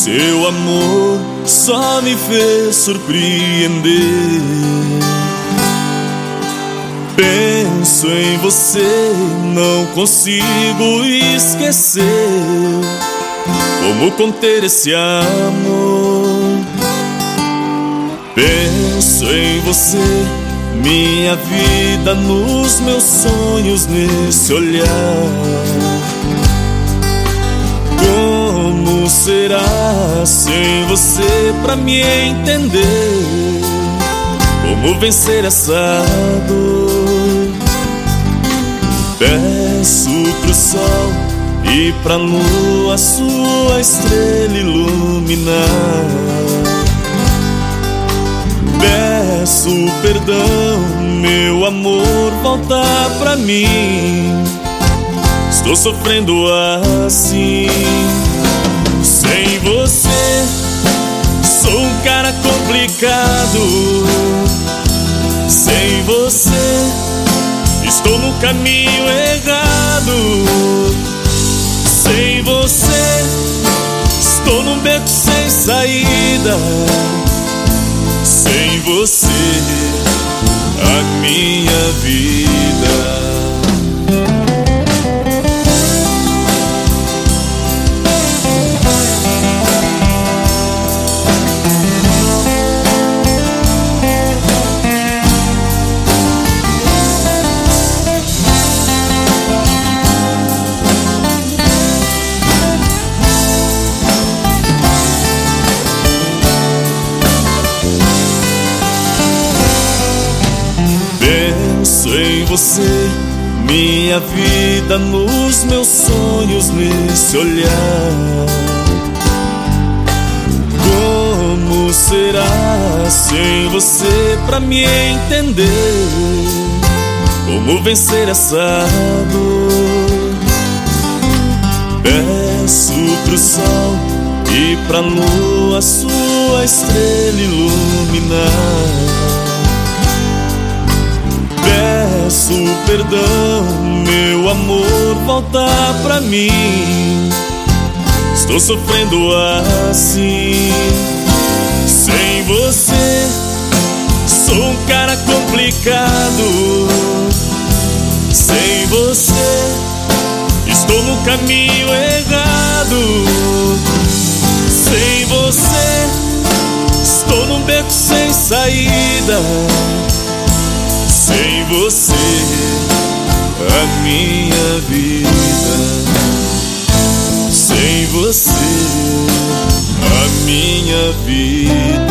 Seu amor só me fez surpreender. Penso em você, não consigo esquecer. Como conter esse amor? Penso em você, minha vida, nos meus sonhos, nesse olhar. Como será sem você pra me entender? Como vencer essa dor? Peço pro sol e pra lua sua estrela iluminar. Peço perdão, meu amor, volta pra mim. Estou sofrendo assim. Sem você, sou um cara complicado. Sem você, estou no caminho errado. Sem você, estou num beco sem saída. Sem você, a minha vida. Penso em você, minha vida, nos meus sonhos, nesse olhar. Como será sem você pra me entender? Como vencer essa dor? Peço pro sol e pra lua sua estrela iluminar. Peço perdão, meu amor, volta pra mim. Estou sofrendo assim. Sem você, sou um cara complicado. Sem você, estou no caminho errado. Sem você, estou num beco sem saída. Sem você, a minha vida. Sem você, a minha vida.